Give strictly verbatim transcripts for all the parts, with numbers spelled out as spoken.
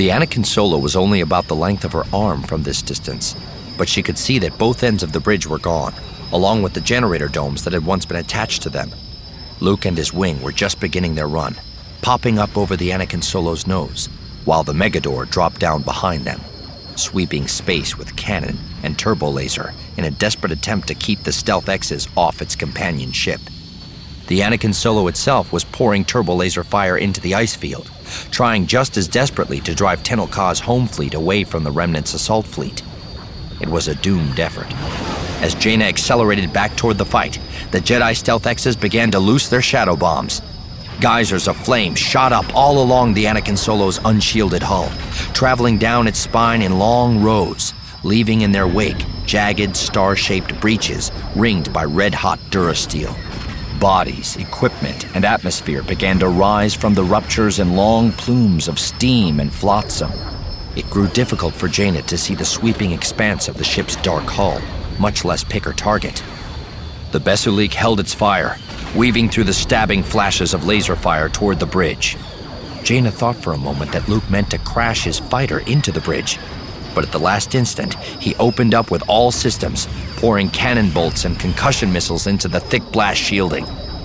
The Anakin Solo was only about the length of her arm from this distance, but she could see that both ends of the bridge were gone, along with the generator domes that had once been attached to them. Luke and his wing were just beginning their run, popping up over the Anakin Solo's nose, while the Megador dropped down behind them, sweeping space with cannon and turbo laser in a desperate attempt to keep the Stealth X's off its companion ship. The Anakin Solo itself was pouring turbo laser fire into the ice field, trying just as desperately to drive Tenel Ka's home fleet away from the Remnant's assault fleet. It was a doomed effort. As Jaina accelerated back toward the fight, the Jedi Stealth X's began to loose their shadow bombs. Geysers of flame shot up all along the Anakin Solo's unshielded hull, traveling down its spine in long rows, leaving in their wake jagged, star-shaped breaches ringed by red-hot Durasteel. Bodies, equipment, and atmosphere began to rise from the ruptures in long plumes of steam and flotsam. It grew difficult for Jaina to see the sweeping expanse of the ship's dark hull, much less pick her target. The Bessulik held its fire, weaving through the stabbing flashes of laser fire toward the bridge. Jaina thought for a moment that Luke meant to crash his fighter into the bridge, but at the last instant, he opened up with all systems, pouring cannon bolts and concussion missiles into the thick blast shielding.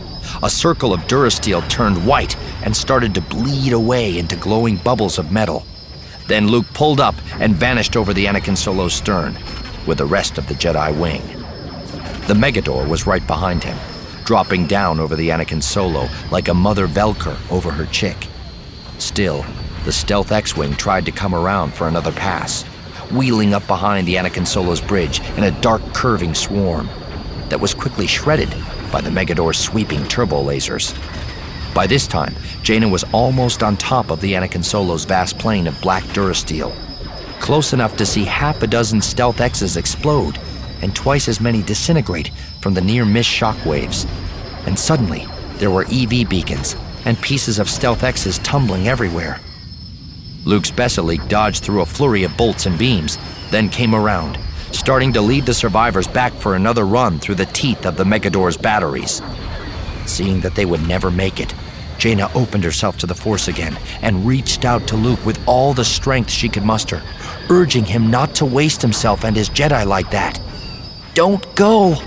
A circle of Durasteel turned white and started to bleed away into glowing bubbles of metal. Then Luke pulled up and vanished over the Anakin Solo's stern, with the rest of the Jedi wing. The Megador was right behind him, dropping down over the Anakin Solo like a mother Velker over her chick. Still, the Stealth X-Wing tried to come around for another pass, wheeling up behind the Anakin Solo's bridge in a dark curving swarm that was quickly shredded by the Megador's sweeping turbo lasers. By this time, Jaina was almost on top of the Anakin Solo's vast plane of black Durasteel, close enough to see half a dozen Stealth X's explode and twice as many disintegrate from the near-miss shockwaves. And suddenly, there were E V beacons and pieces of Stealth X's tumbling everywhere. Luke's Bessulik dodged through a flurry of bolts and beams, then came around, starting to lead the survivors back for another run through the teeth of the Megador's batteries. Seeing that they would never make it, Jaina opened herself to the Force again and reached out to Luke with all the strength she could muster, urging him not to waste himself and his Jedi like that. "Don't go!"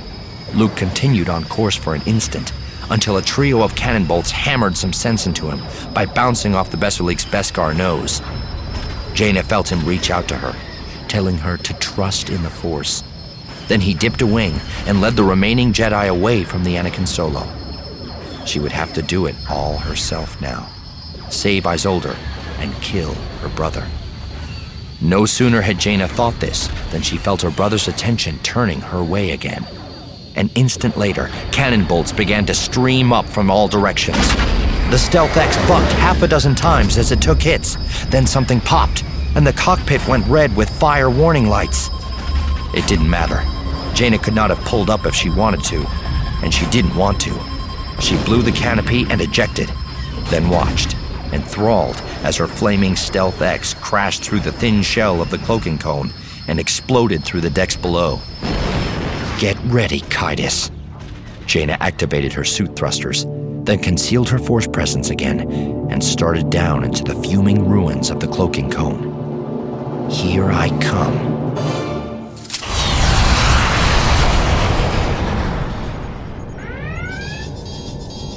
Luke continued on course for an instant, until a trio of cannon bolts hammered some sense into him by bouncing off the Bessulik's Beskar nose. Jaina felt him reach out to her, telling her to trust in the Force. Then he dipped a wing and led the remaining Jedi away from the Anakin Solo. She would have to do it all herself now, save Isolder and kill her brother. No sooner had Jaina thought this than she felt her brother's attention turning her way again. An instant later, cannon bolts began to stream up from all directions. The Stealth X bucked half a dozen times as it took hits. Then something popped, and the cockpit went red with fire warning lights. It didn't matter. Jaina could not have pulled up if she wanted to, and she didn't want to. She blew the canopy and ejected, then watched, enthralled as her flaming Stealth X crashed through the thin shell of the cloaking cone and exploded through the decks below. "Get ready, Caedus." Jaina activated her suit thrusters, then concealed her Force presence again and started down into the fuming ruins of the cloaking cone. "Here I come."